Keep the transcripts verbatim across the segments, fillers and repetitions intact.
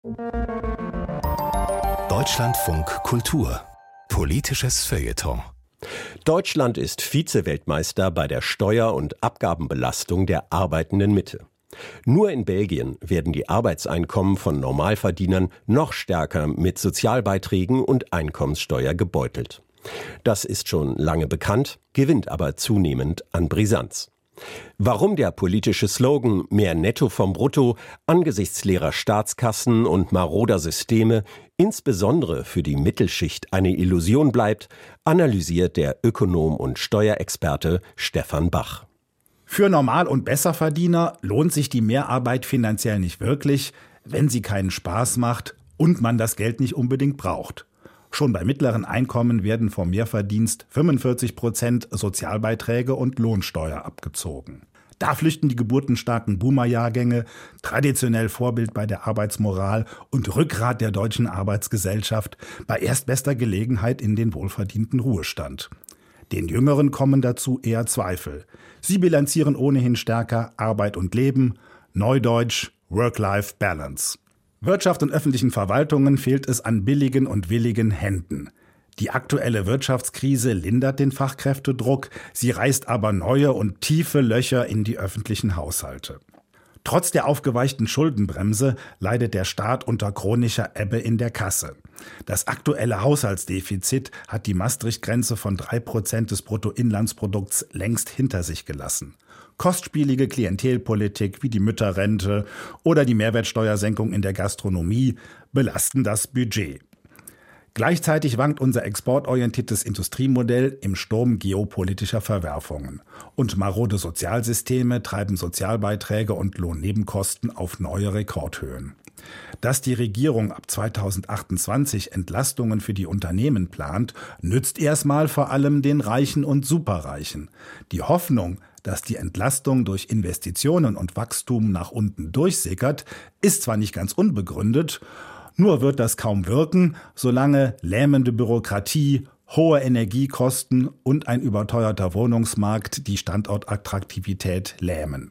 Deutschlandfunk Kultur. Politisches Feuilleton. Deutschland ist Vize-Weltmeister bei der Steuer- und Abgabenbelastung der arbeitenden Mitte. Nur in Belgien werden die Arbeitseinkommen von Normalverdienern noch stärker mit Sozialbeiträgen und Einkommenssteuer gebeutelt. Das ist schon lange bekannt, gewinnt aber zunehmend an Brisanz. Warum der politische Slogan „Mehr Netto vom Brutto“ angesichts leerer Staatskassen und maroder Systeme insbesondere für die Mittelschicht eine Illusion bleibt, analysiert der Ökonom und Steuerexperte Stefan Bach. Für Normal- und Besserverdiener lohnt sich die Mehrarbeit finanziell nicht wirklich, wenn sie keinen Spaß macht und man das Geld nicht unbedingt braucht. Schon bei mittleren Einkommen werden vom Mehrverdienst fünfundvierzig Prozent Sozialbeiträge und Lohnsteuer abgezogen. Da flüchten die geburtenstarken Boomer-Jahrgänge, traditionell Vorbild bei der Arbeitsmoral und Rückgrat der deutschen Arbeitsgesellschaft, bei erstbester Gelegenheit in den wohlverdienten Ruhestand. Den Jüngeren kommen dazu eher Zweifel. Sie bilanzieren ohnehin stärker Arbeit und Leben, Neudeutsch Work-Life-Balance. Wirtschaft und öffentlichen Verwaltungen fehlt es an billigen und willigen Händen. Die aktuelle Wirtschaftskrise lindert den Fachkräftedruck, sie reißt aber neue und tiefe Löcher in die öffentlichen Haushalte. Trotz der aufgeweichten Schuldenbremse leidet der Staat unter chronischer Ebbe in der Kasse. Das aktuelle Haushaltsdefizit hat die Maastricht-Grenze von drei Prozent des Bruttoinlandsprodukts längst hinter sich gelassen. Kostspielige Klientelpolitik wie die Mütterrente oder die Mehrwertsteuersenkung in der Gastronomie belasten das Budget. Gleichzeitig wankt unser exportorientiertes Industriemodell im Sturm geopolitischer Verwerfungen. Und marode Sozialsysteme treiben Sozialbeiträge und Lohnnebenkosten auf neue Rekordhöhen. Dass die Regierung ab zweitausendachtundzwanzig Entlastungen für die Unternehmen plant, nützt erstmal vor allem den Reichen und Superreichen. Die Hoffnung, dass die Entlastung durch Investitionen und Wachstum nach unten durchsickert, ist zwar nicht ganz unbegründet, nur wird das kaum wirken, solange lähmende Bürokratie, hohe Energiekosten und ein überteuerter Wohnungsmarkt die Standortattraktivität lähmen.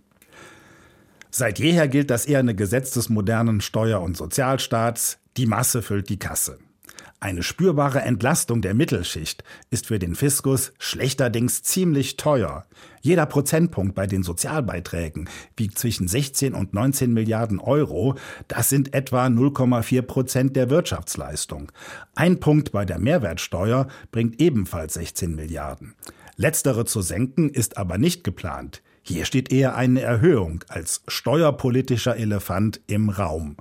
Seit jeher gilt das eherne Gesetz des modernen Steuer- und Sozialstaats: Die Masse füllt die Kasse. Eine spürbare Entlastung der Mittelschicht ist für den Fiskus schlechterdings ziemlich teuer. Jeder Prozentpunkt bei den Sozialbeiträgen wiegt zwischen sechzehn und neunzehn Milliarden Euro. Das sind etwa null Komma vier Prozent der Wirtschaftsleistung. Ein Punkt bei der Mehrwertsteuer bringt ebenfalls sechzehn Milliarden. Letztere zu senken ist aber nicht geplant. Hier steht eher eine Erhöhung als steuerpolitischer Elefant im Raum.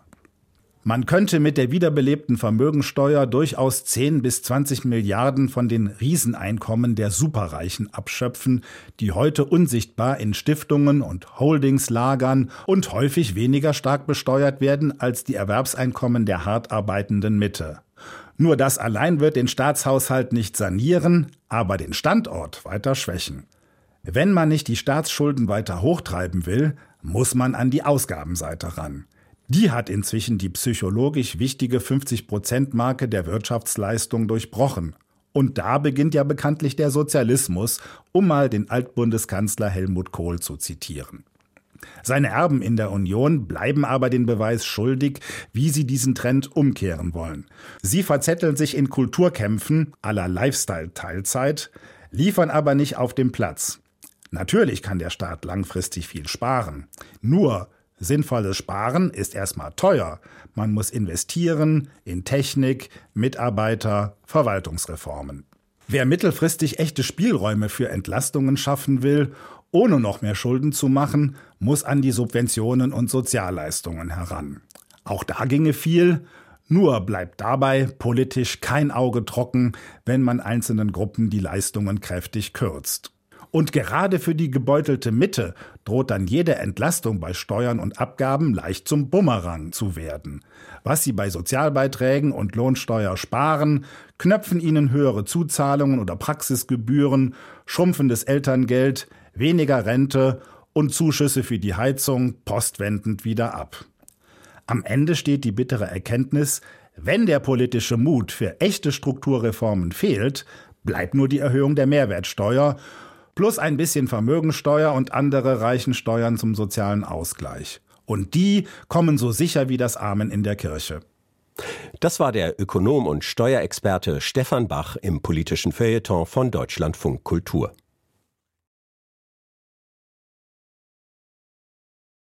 Man könnte mit der wiederbelebten Vermögensteuer durchaus zehn bis zwanzig Milliarden von den Rieseneinkommen der Superreichen abschöpfen, die heute unsichtbar in Stiftungen und Holdings lagern und häufig weniger stark besteuert werden als die Erwerbseinkommen der hart arbeitenden Mitte. Nur das allein wird den Staatshaushalt nicht sanieren, aber den Standort weiter schwächen. Wenn man nicht die Staatsschulden weiter hochtreiben will, muss man an die Ausgabenseite ran. Die hat inzwischen die psychologisch wichtige fünfzig-Prozent-Marke der Wirtschaftsleistung durchbrochen. Und da beginnt ja bekanntlich der Sozialismus, um mal den Altbundeskanzler Helmut Kohl zu zitieren. Seine Erben in der Union bleiben aber den Beweis schuldig, wie sie diesen Trend umkehren wollen. Sie verzetteln sich in Kulturkämpfen à la Lifestyle-Teilzeit, liefern aber nicht auf dem Platz. Natürlich kann der Staat langfristig viel sparen. Nur sinnvolles Sparen ist erstmal teuer. Man muss investieren in Technik, Mitarbeiter, Verwaltungsreformen. Wer mittelfristig echte Spielräume für Entlastungen schaffen will, ohne noch mehr Schulden zu machen, muss an die Subventionen und Sozialleistungen heran. Auch da ginge viel, nur bleibt dabei politisch kein Auge trocken, wenn man einzelnen Gruppen die Leistungen kräftig kürzt. Und gerade für die gebeutelte Mitte droht dann jede Entlastung bei Steuern und Abgaben leicht zum Bumerang zu werden. Was sie bei Sozialbeiträgen und Lohnsteuer sparen, knöpfen ihnen höhere Zuzahlungen oder Praxisgebühren, schrumpfendes Elterngeld, weniger Rente und Zuschüsse für die Heizung postwendend wieder ab. Am Ende steht die bittere Erkenntnis: Wenn der politische Mut für echte Strukturreformen fehlt, bleibt nur die Erhöhung der Mehrwertsteuer plus ein bisschen Vermögensteuer und andere Reichensteuern zum sozialen Ausgleich. Und die kommen so sicher wie das Amen in der Kirche. Das war der Ökonom und Steuerexperte Stefan Bach im politischen Feuilleton von Deutschlandfunk Kultur.